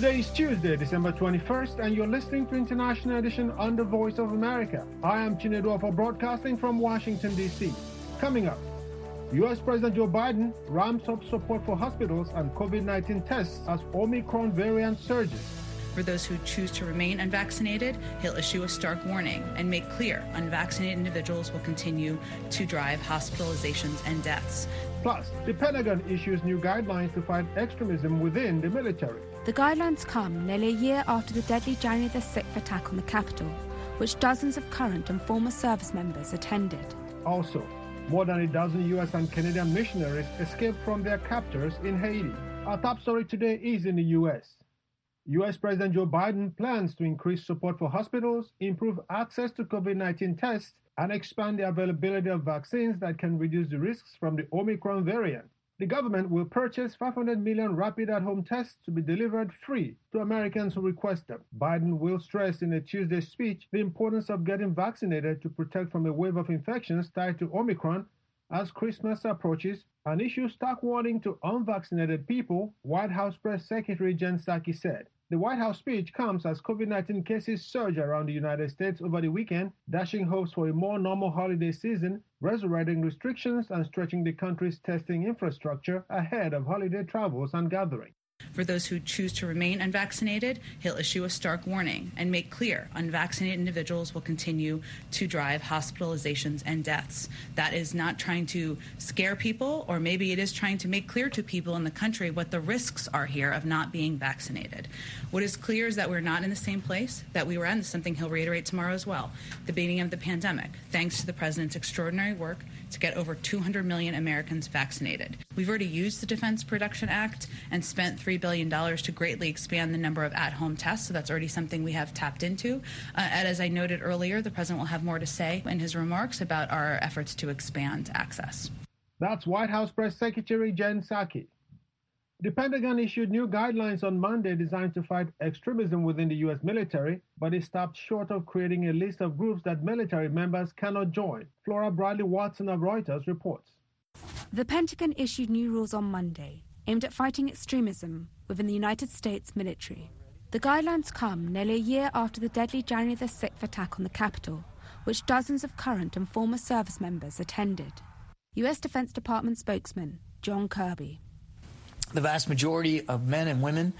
Today is Tuesday, December 21st, and you're listening to International Edition on the Voice of America. I am Chinedu for broadcasting from Washington, D.C. Coming up, U.S. President Joe Biden ramps up support for hospitals and COVID-19 tests as Omicron variant surges. For those who choose to remain unvaccinated, he'll issue a stark warning and make clear unvaccinated individuals will continue to drive hospitalizations and deaths. Plus, the Pentagon issues new guidelines to fight extremism within the military. The guidelines come nearly a year after the deadly January the 6th attack on the Capitol, which dozens of current and former service members attended. Also, more than a dozen U.S. and Canadian missionaries escaped from their captors in Haiti. Our top story today is in the U.S. U.S. President Joe Biden plans to increase support for hospitals, improve access to COVID-19 tests, and expand the availability of vaccines that can reduce the risks from the Omicron variant. The government will purchase 500 million rapid at-home tests to be delivered free to Americans who request them. Biden will stress in a Tuesday speech the importance of getting vaccinated to protect from a wave of infections tied to Omicron as Christmas approaches, and issue stark warning to unvaccinated people, White House Press Secretary Jen Psaki said. The White House speech comes as COVID-19 cases surge around the United States over the weekend, dashing hopes for a more normal holiday season, resurrecting restrictions, and stretching the country's testing infrastructure ahead of holiday travels and gatherings. For those who choose to remain unvaccinated, he'll issue a stark warning and make clear unvaccinated individuals will continue to drive hospitalizations and deaths. That is not trying to scare people, or maybe it is trying to make clear to people in the country what the risks are here of not being vaccinated. What is clear is that we're not in the same place that we were in. This is something he'll reiterate tomorrow as well. The beginning of the pandemic, thanks to the president's extraordinary work to get over 200 million Americans vaccinated. We've already used the Defense Production Act and spent $3 billion to greatly expand the number of at-home tests, so that's already something we have tapped into. And as I noted earlier, the president will have more to say in his remarks about our efforts to expand access. That's White House Press Secretary Jen Psaki. The Pentagon issued new guidelines on Monday designed to fight extremism within the U.S. military, but it stopped short of creating a list of groups that military members cannot join. Flora Bradley Watson of Reuters reports. The Pentagon issued new rules on Monday aimed at fighting extremism within the United States military. The guidelines come nearly a year after the deadly January the 6th attack on the Capitol, which dozens of current and former service members attended. U.S. Defense Department spokesman John Kirby. The vast majority of men and women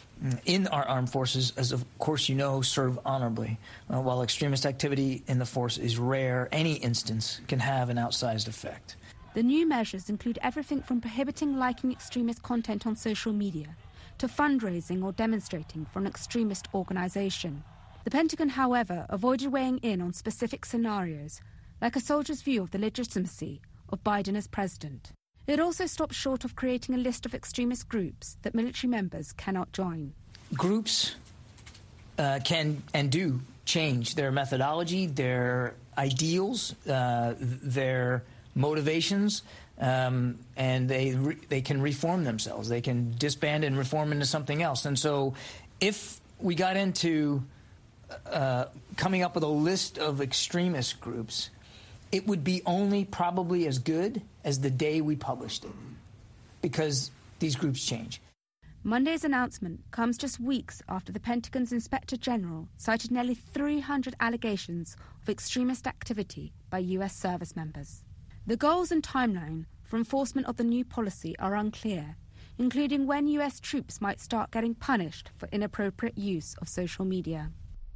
in our armed forces, as of course you know, serve honorably. While extremist activity in the force is rare, any instance can have an outsized effect. The new measures include everything from prohibiting liking extremist content on social media to fundraising or demonstrating for an extremist organization. The Pentagon, however, avoided weighing in on specific scenarios, like a soldier's view of the legitimacy of Biden as president. It also stopped short of creating a list of extremist groups that military members cannot join. Groups can and do change their methodology, their ideals, their motivations, and they can reform themselves. They can disband and reform into something else. And so if we got into coming up with a list of extremist groups, it would be only probably as good as the day we published it, because these groups change. Monday's announcement comes just weeks after the Pentagon's Inspector General cited nearly 300 allegations of extremist activity by U.S. service members. The goals and timeline for enforcement of the new policy are unclear, including when U.S. troops might start getting punished for inappropriate use of social media.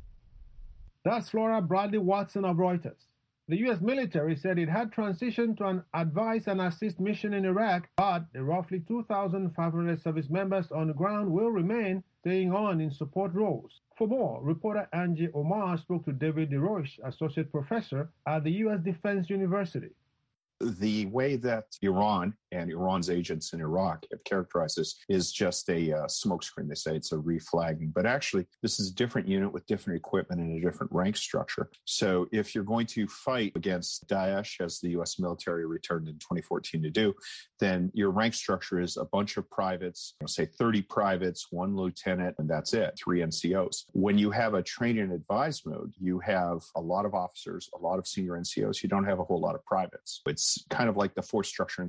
That's Flora Bradley Watson of Reuters. The U.S. military said it had transitioned to an advise and assist mission in Iraq, but the roughly 2,500 service members on the ground will remain staying on in support roles. For more, reporter Angie Omar spoke to David DeRoche, associate professor at the U.S. Defense University. The way that Iran and Iran's agents in Iraq have characterized this is just a smokescreen. They say it's a reflagging, but actually this is a different unit with different equipment and a different rank structure. So if you're going to fight against Daesh, as the U.S. military returned in 2014 to do, then your rank structure is a bunch of privates, say 30 privates, 1 lieutenant, and that's it, 3 NCOs. When you have a train and advise mode, you have a lot of officers, a lot of senior NCOs. You don't have a whole lot of privates. It's kind of like the force structure in Saudi Arabia.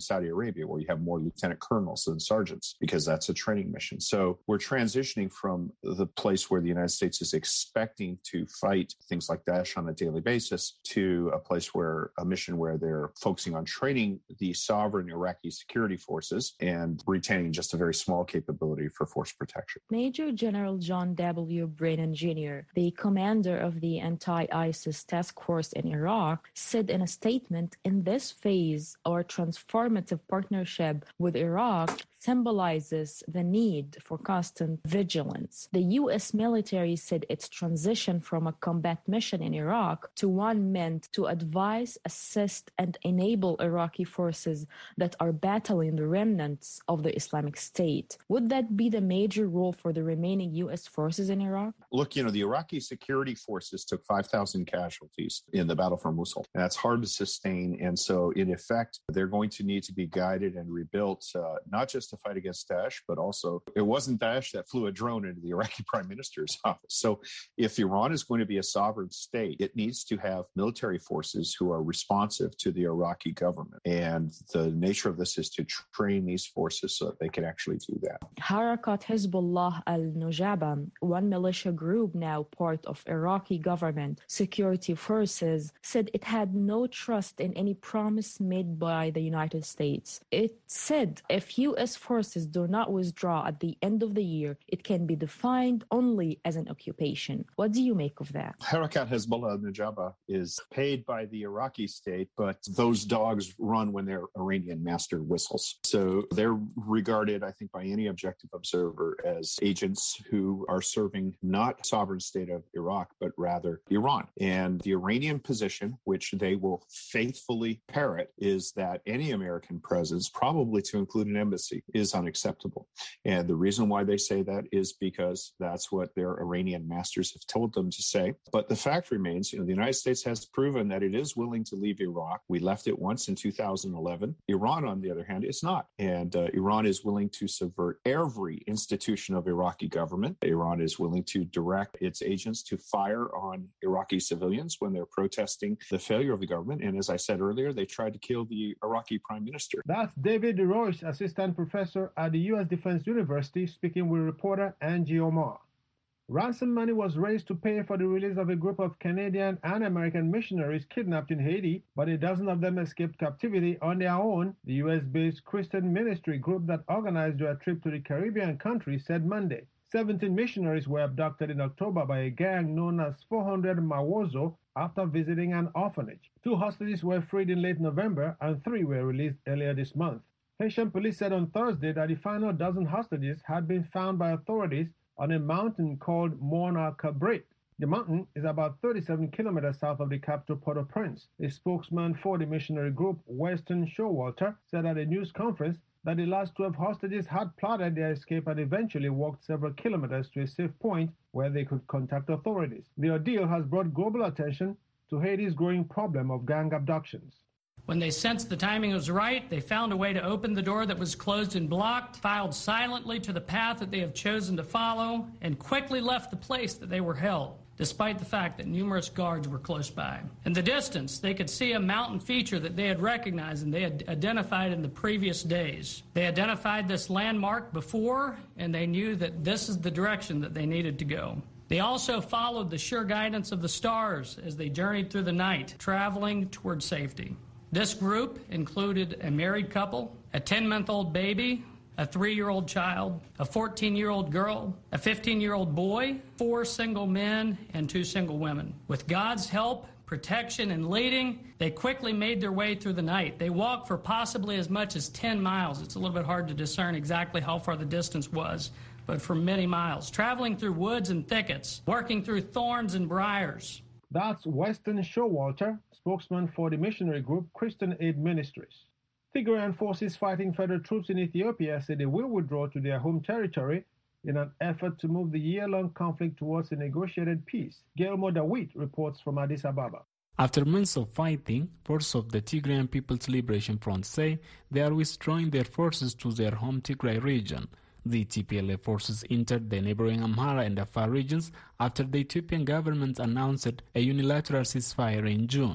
Arabia, where you have more lieutenant colonels than sergeants, because that's a training mission. So we're transitioning from the place where the United States is expecting to fight things like Daesh on a daily basis to a place where a mission where they're focusing on training the sovereign Iraqi security forces and retaining just a very small capability for force protection. Major General John W. Brennan Jr., the commander of the anti-ISIS task force in Iraq, said in a statement, "In this phase, our transformative partnership with Iraq symbolizes the need for constant vigilance." The U.S. military said its transition from a combat mission in Iraq to one meant to advise, assist, and enable Iraqi forces that are battling the remnants of the Islamic State. Would that be the major role for the remaining U.S. forces in Iraq? Look, the Iraqi security forces took 5,000 casualties in the battle for Mosul. And that's hard to sustain. And so, in effect, they're going to need to be guided and rebuilt, not just to fight against Daesh, but also it wasn't Daesh that flew a drone into the Iraqi prime minister's office. So if Iran is going to be a sovereign state, it needs to have military forces who are responsive to the Iraqi government. And the nature of this is to train these forces so that they can actually do that. Harakat Hezbollah al-Nujaba, one militia group now part of Iraqi government security forces, said it had no trust in any promise made by the United States. It said if U.S. forces do not withdraw at the end of the year, it can be defined only as an occupation. What do you make of that? Harakat Hezbollah al-Nujaba is paid by the Iraqi state, but those dogs run when their Iranian master whistles. So they're regarded, I think, by any objective observer as agents who are serving not sovereign state of Iraq, but rather Iran. And the Iranian position, which they will faithfully parrot, is that any American presence, probably to include an embassy, is unacceptable. And the reason why they say that is because that's what their Iranian masters have told them to say. But the fact remains, the United States has proven that it is willing to leave Iraq. We left it once in 2011. Iran, on the other hand, is not. And Iran is willing to subvert every institution of Iraqi government. Iran is willing to direct its agents to fire on Iraqi civilians when they're protesting the failure of the government. And as I said earlier, they tried to kill the Iraqi prime minister. That's David Royce, assistant professor at the U.S. Defense University, speaking with reporter Angie Omar. Ransom money was raised to pay for the release of a group of Canadian and American missionaries kidnapped in Haiti, but a dozen of them escaped captivity on their own, the U.S.-based Christian ministry group that organized their trip to the Caribbean country said Monday. 17 missionaries were abducted in October by a gang known as 400 Mawozo after visiting an orphanage. 2 hostages were freed in late November and 3 were released earlier this month. Haitian police said on Thursday that the final dozen hostages had been found by authorities on a mountain called Morna Cabrit. The mountain is about 37 kilometers south of the capital Port-au-Prince. A spokesman for the missionary group, Weston Showalter, said at a news conference that the last 12 hostages had plotted their escape and eventually walked several kilometers to a safe point where they could contact authorities. The ordeal has brought global attention to Haiti's growing problem of gang abductions. When they sensed the timing was right, they found a way to open the door that was closed and blocked, filed silently to the path that they have chosen to follow, and quickly left the place that they were held, despite the fact that numerous guards were close by. In the distance, they could see a mountain feature that they had recognized and they had identified in the previous days. They identified this landmark before, and they knew that this is the direction that they needed to go. They also followed the sure guidance of the stars as they journeyed through the night, traveling toward safety. This group included a married couple, a 10-month-old baby, a 3-year-old child, a 14-year-old girl, a 15-year-old boy, 4 single men, and 2 single women. With God's help, protection, and leading, they quickly made their way through the night. They walked for possibly as much as 10 miles. It's a little bit hard to discern exactly how far the distance was, but for many miles, traveling through woods and thickets, working through thorns and briars. That's Weston Showalter, spokesman for the missionary group Christian Aid Ministries. Tigrayan forces fighting federal troops in Ethiopia say they will withdraw to their home territory in an effort to move the year-long conflict towards a negotiated peace. Guillermo Dawit reports from Addis Ababa. After months of fighting, forces of the Tigrayan People's Liberation Front say they are withdrawing their forces to their home Tigray region. The TPLF forces entered the neighboring Amhara and Afar regions after the Ethiopian government announced a unilateral ceasefire in June.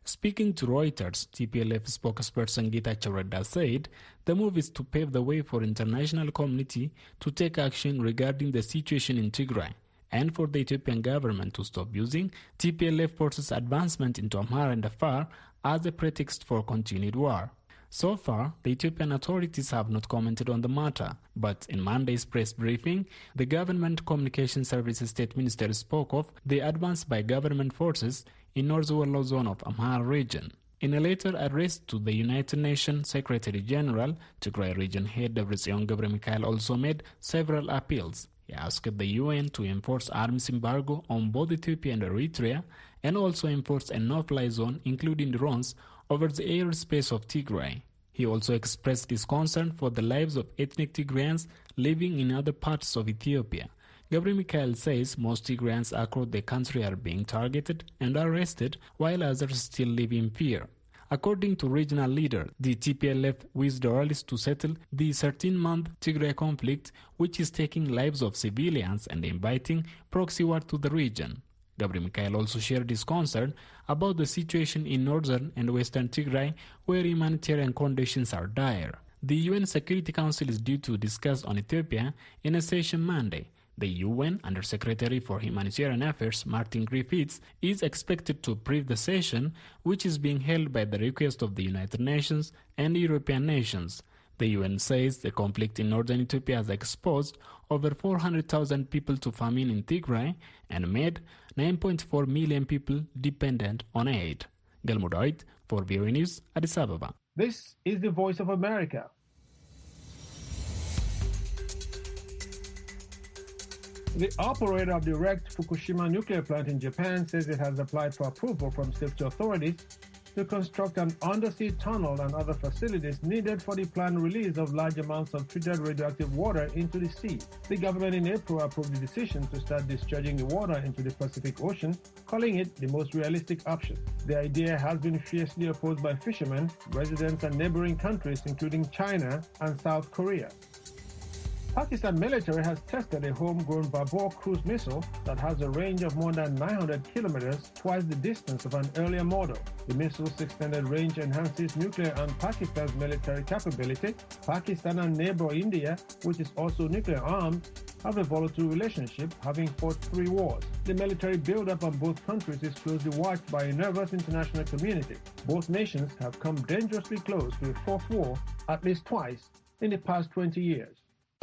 Speaking to Reuters, TPLF spokesperson Getachew Redda said the move is to pave the way for international community to take action regarding the situation in Tigray and for the Ethiopian government to stop using TPLF forces' advancement into Amhara and Afar as a pretext for continued war. So far, the Ethiopian authorities have not commented on the matter, but in Monday's press briefing, the Government Communication Services State Minister spoke of the advance by government forces in North Wollo zone of Amhara region. In a letter addressed to the United Nations Secretary General, Tigray region head Debretsion Gebremichael also made several appeals. He asked the UN to enforce arms embargo on both Ethiopia and Eritrea and also enforce a no-fly zone, including drones, over the airspace of Tigray. He also expressed his concern for the lives of ethnic Tigrayans living in other parts of Ethiopia. Gebremichael says most Tigrayans across the country are being targeted and arrested, while others still live in fear. According to regional leader, the TPLF wished the earliest to settle the 13-month Tigray conflict, which is taking lives of civilians and inviting proxy war to the region. Gebremichael also shared his concern about the situation in northern and western Tigray, where humanitarian conditions are dire. The UN Security Council is due to discuss on Ethiopia in a session Monday. The UN Undersecretary for Humanitarian Affairs, Martin Griffiths, is expected to brief the session, which is being held by the request of the United Nations and European nations. The UN says the conflict in northern Ethiopia has exposed over 400,000 people to famine in Tigray and made 9.4 million people dependent on aid. Galmudait for VOA News, Addis Ababa. This is the Voice of America. The operator of the wrecked Fukushima nuclear plant in Japan says it has applied for approval from safety authorities to construct an undersea tunnel and other facilities needed for the planned release of large amounts of treated radioactive water into the sea. The government in April approved the decision to start discharging the water into the Pacific Ocean, calling it the most realistic option. The idea has been fiercely opposed by fishermen, residents, and neighboring countries, including China and South Korea. Pakistan military has tested a homegrown Babur cruise missile that has a range of more than 900 kilometers, twice the distance of an earlier model. The missile's extended range enhances nuclear and Pakistan's military capability. Pakistan and neighbor India, which is also nuclear armed, have a volatile relationship, having fought 3 wars. The military buildup on both countries is closely watched by a nervous international community. Both nations have come dangerously close to a 4th war at least twice in the past 20 years.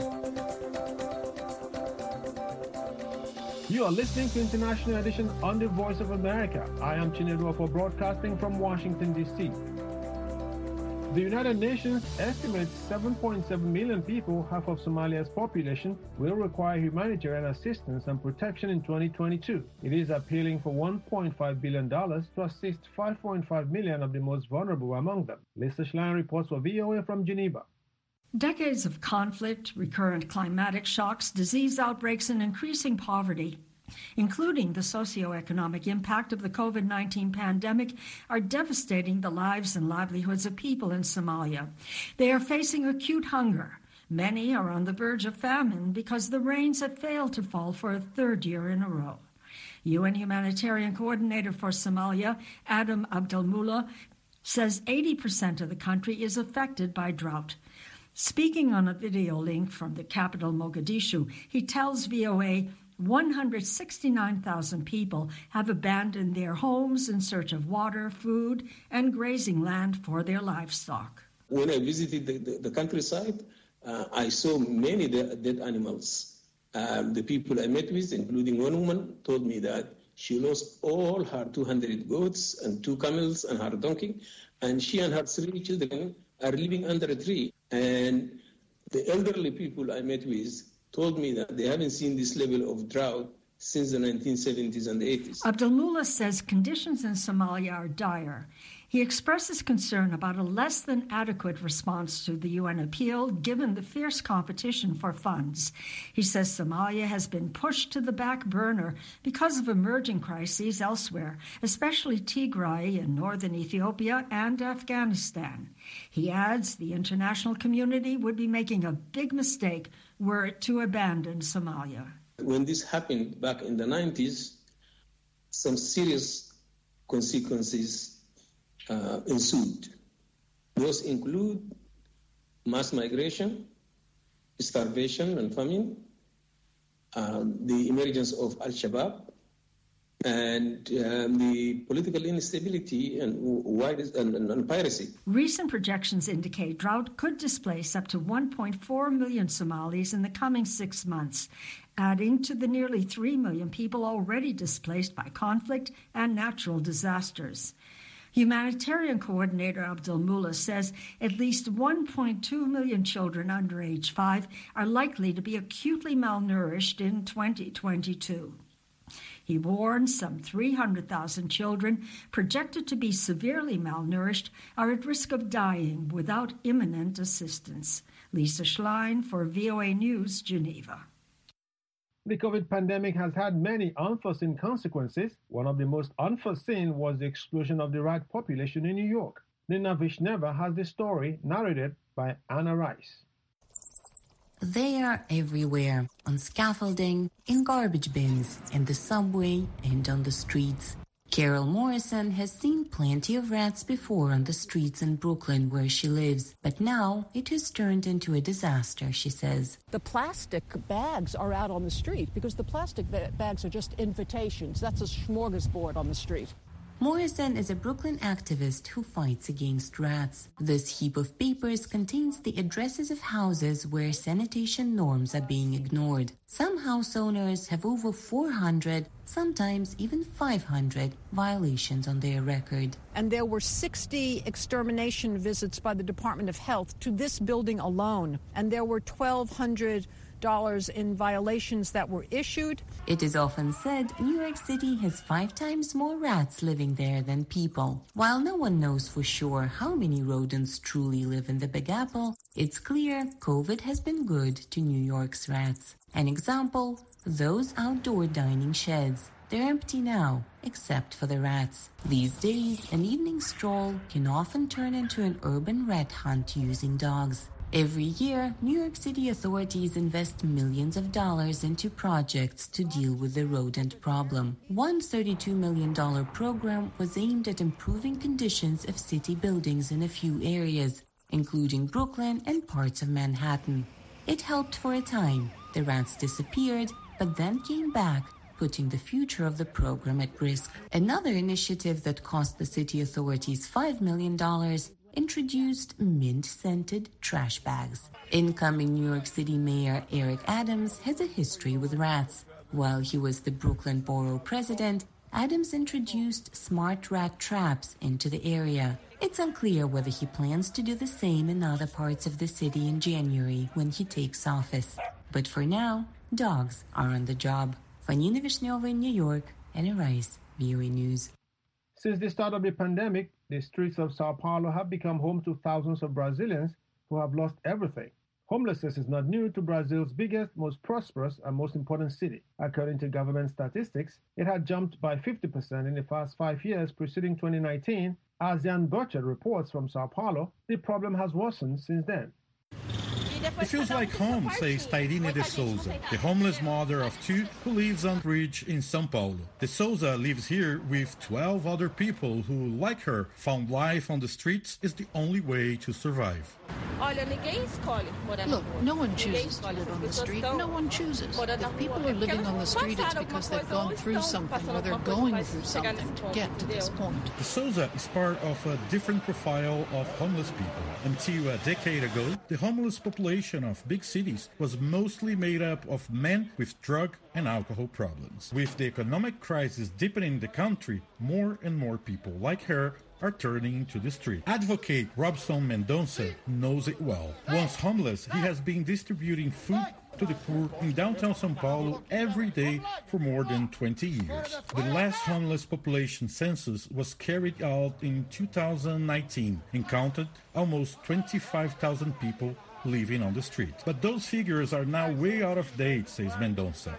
You are listening to International Edition on the Voice of America. I am Chinedu for broadcasting from Washington, D.C. The United Nations estimates 7.7 million people, half of Somalia's population, will require humanitarian assistance and protection in 2022. It is appealing for $1.5 billion to assist 5.5 million of the most vulnerable among them. Lisa Schlein reports for VOA from Geneva. Decades of conflict, recurrent climatic shocks, disease outbreaks, and increasing poverty, including the socioeconomic impact of the COVID-19 pandemic, are devastating the lives and livelihoods of people in Somalia. They are facing acute hunger. Many are on the verge of famine because the rains have failed to fall for a 3rd year in a row. UN Humanitarian Coordinator for Somalia, Adam Abdelmullah, says 80% of the country is affected by drought. Speaking on a video link from the capital, Mogadishu, he tells VOA 169,000 people have abandoned their homes in search of water, food, and grazing land for their livestock. When I visited the countryside, I saw many dead animals. The people I met with, including one woman, told me that she lost all her 200 goats and 2 camels and her donkey, and she and her 3 children are living under a tree. And the elderly people I met with told me that they haven't seen this level of drought since the 1970s and the 80s. Abdelmullah says conditions in Somalia are dire. He expresses concern about a less than adequate response to the UN appeal, given the fierce competition for funds. He says Somalia has been pushed to the back burner because of emerging crises elsewhere, especially Tigray in northern Ethiopia and Afghanistan. He adds the international community would be making a big mistake were it to abandon Somalia. When this happened back in the 90s, some serious consequences ensued. Those include mass migration, starvation and famine, the emergence of Al-Shabaab, and the political instability and piracy. Recent projections indicate drought could displace up to 1.4 million Somalis in the coming 6 months, adding to the nearly 3 million people already displaced by conflict and natural disasters. Humanitarian coordinator Abdul Mullah says at least 1.2 million children under age 5 are likely to be acutely malnourished in 2022. He warns some 300,000 children projected to be severely malnourished are at risk of dying without imminent assistance. Lisa Schlein for VOA News, Geneva. The COVID pandemic has had many unforeseen consequences. One of the most unforeseen was the explosion of the rat population in New York. Nina Vishneva has the story narrated by Anna Rice. They are everywhere, on scaffolding, in garbage bins, in the subway, and on the streets. Carol Morrison has seen plenty of rats before on the streets in Brooklyn where she lives, but now it has turned into a disaster, she says. The plastic bags are out on the street because the plastic bags are just invitations. That's a smorgasbord on the street. Morrison is a Brooklyn activist who fights against rats. This heap of papers contains the addresses of houses where sanitation norms are being ignored. Some house owners have over 400, sometimes even 500 violations on their record. And there were 60 extermination visits by the Department of Health to this building alone, and there were $1,200 in violations that were issued. It is often said New York City has 5 times more rats living there than people. While no one knows for sure how many rodents truly live in the Big Apple, it's clear COVID has been good to New York's rats. An example, those outdoor dining sheds. They're empty now, except for the rats. These days, an evening stroll can often turn into an urban rat hunt using dogs. Every year, New York City authorities invest millions of dollars into projects to deal with the rodent problem. One $32 million program was aimed at improving conditions of city buildings in a few areas, including Brooklyn and parts of Manhattan. It helped for a time. The rats disappeared, but then came back, putting the future of the program at risk. Another initiative that cost the city authorities $5 million introduced mint-scented trash bags. Incoming New York City Mayor Eric Adams has a history with rats. While he was the Brooklyn Borough president, Adams introduced smart rat traps into the area. It's unclear whether he plans to do the same in other parts of the city in January when he takes office. But for now, dogs are on the job. Fanina Vishneva in New York, Anna Rice, VOA News. Since the start of the pandemic, the streets of Sao Paulo have become home to thousands of Brazilians who have lost everything. Homelessness is not new to Brazil's biggest, most prosperous, and most important city. According to government statistics, it had jumped by 50% in the past 5 years preceding 2019. As Jan Burchard reports from Sao Paulo, the problem has worsened since then. It feels like home, says Tairine de Souza, the homeless mother of 2 who lives on bridge in São Paulo. De Souza lives here with 12 other people who, like her, found life on the streets is the only way to survive. Look, no one chooses to live on the street. No one chooses. If people are living on the street, it's because they've gone through something or they're going through something to get to this point. De Souza is part of a different profile of homeless people. Until a decade ago, the homeless population of big cities was mostly made up of men with drug and alcohol problems. With the economic crisis deepening the country, more and more people like her are turning to the street. Advocate Robson Mendonça knows it well. Once homeless, he has been distributing food to the poor in downtown São Paulo every day for more than 20 years. The last homeless population census was carried out in 2019 and counted almost 25,000 people living on the street. But those figures are now way out of date, says Mendonça.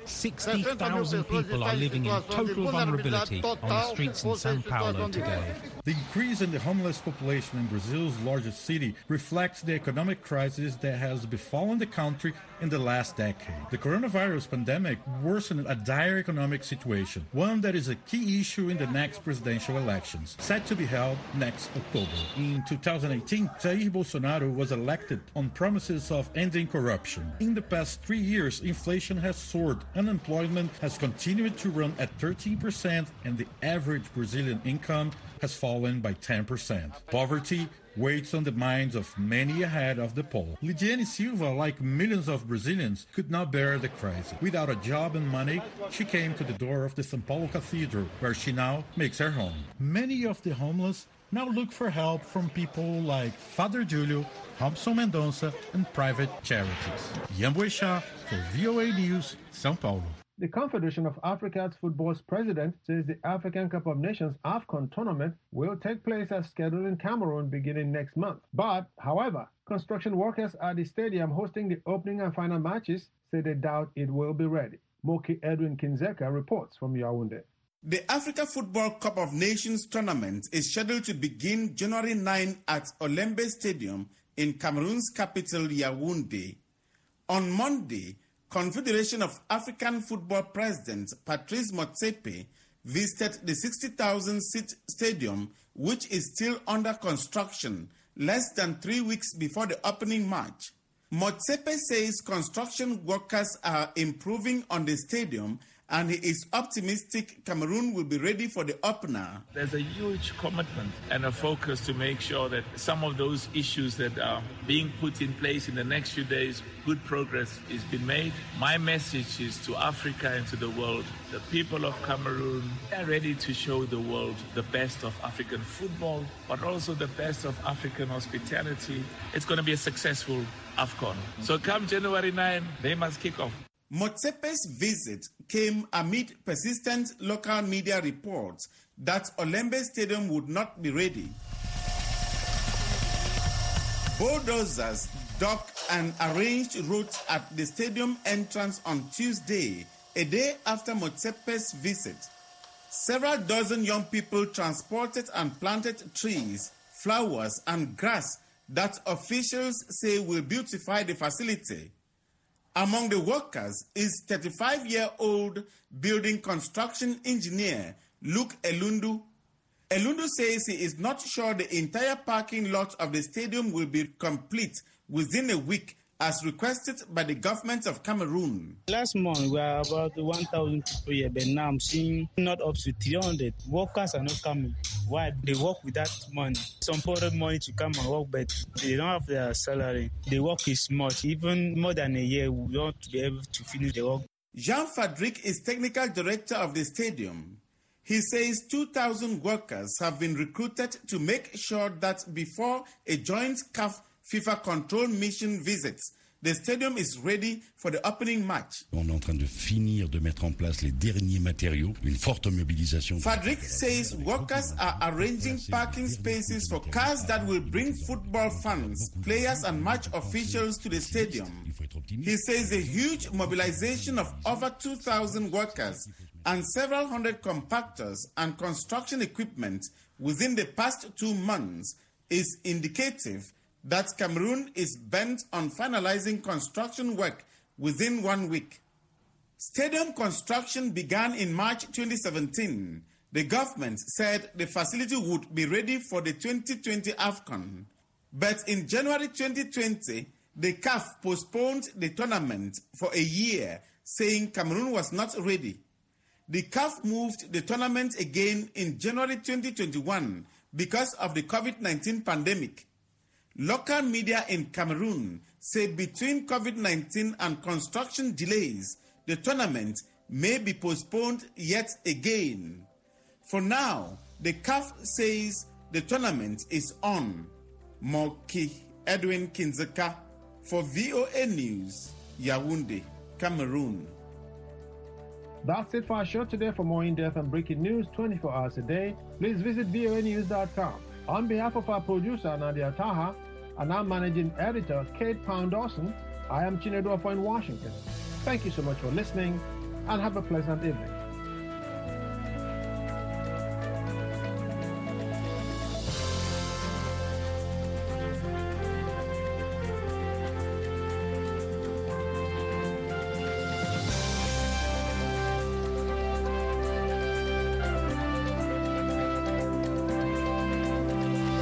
60,000 people are living in total vulnerability on the streets in São Paulo today. The increase in the homeless population in Brazil's largest city reflects the economic crisis that has befallen the country in the last decade. The coronavirus pandemic worsened a dire economic situation, one that is a key issue in the next presidential elections, set to be held next October. In 2018, Jair Bolsonaro was elected on promises of ending corruption. In the past 3 years, inflation has soared, unemployment has continued to run at 13%, and the average Brazilian income has fallen by 10%. Poverty weighs on the minds of many ahead of the poll. Lidiane Silva, like millions of Brazilians, could not bear the crisis. Without a job and money, she came to the door of the São Paulo Cathedral, where she now makes her home. Many of the homeless now look for help from people like Father Julio, Robson Mendonça, and private charities. Ian Boechat for VOA News, São Paulo. The Confederation of African Football's president says the African Cup of Nations AFCON tournament will take place as scheduled in Cameroon beginning next month. But, however, construction workers at the stadium hosting the opening and final matches say they doubt it will be ready. Moki Edwin Kinzeka reports from Yaoundé. The Africa Football Cup of Nations tournament is scheduled to begin January 9 at Olembe Stadium in Cameroon's capital, Yaoundé. On Monday, Confederation of African Football President Patrice Motsepe visited the 60,000-seat stadium, which is still under construction, less than 3 weeks before the opening match. Motsepe says construction workers are improving on the stadium, and he is optimistic Cameroon will be ready for the opener. There's a huge commitment and a focus to make sure that some of those issues that are being put in place in the next few days, good progress is being made. My message is to Africa and to the world. The people of Cameroon are ready to show the world the best of African football, but also the best of African hospitality. It's going to be a successful AFCON. So come January 9, they must kick off. Motsepe's visit came amid persistent local media reports that Olembe Stadium would not be ready. Bulldozers dug and arranged roads at the stadium entrance on Tuesday, a day after Motsepe's visit. Several dozen young people transported and planted trees, flowers, and grass that officials say will beautify the facility. Among the workers is 35-year-old building construction engineer Luke Elundu. Elundu says he is not sure the entire parking lot of the stadium will be complete within a week, as requested by the government of Cameroon. Last month, we were about 1,000 people here, but now I'm seeing not up to 300. Workers are not coming. Why? They work without money. Some borrowed money to come and work, but they don't have their salary. The work is much. Even more than a year, we want to be able to finish the work. Jean Fadric is technical director of the stadium. He says 2,000 workers have been recruited to make sure that before a joint CAF FIFA control mission visits, the stadium is ready for the opening match. On est en train de finir de mettre en place les derniers matériaux, une forte mobilisation. Fadric says workers are arranging parking spaces for cars that will bring football fans, players and match officials to the stadium. He says a huge mobilization of over 2,000 workers and several hundred compactors and construction equipment within the past 2 months is indicative that Cameroon is bent on finalizing construction work within 1 week. Stadium construction began in March 2017. The government said the facility would be ready for the 2020 AFCON. But in January 2020, the CAF postponed the tournament for a year, saying Cameroon was not ready. The CAF moved the tournament again in January 2021 because of the COVID-19 pandemic. Local media in Cameroon say between COVID-19 and construction delays, the tournament may be postponed yet again. For now, the CAF says the tournament is on. Moki Edwin Kinzeka for VOA News, Yaoundé, Cameroon. That's it for our show today. For more in-depth and breaking news 24 hours a day, please visit voanews.com. On behalf of our producer, Nadia Taha, and our managing editor, Kate Pound-Dawson, I am Chinedu Afo in Washington. Thank you so much for listening, and have a pleasant evening.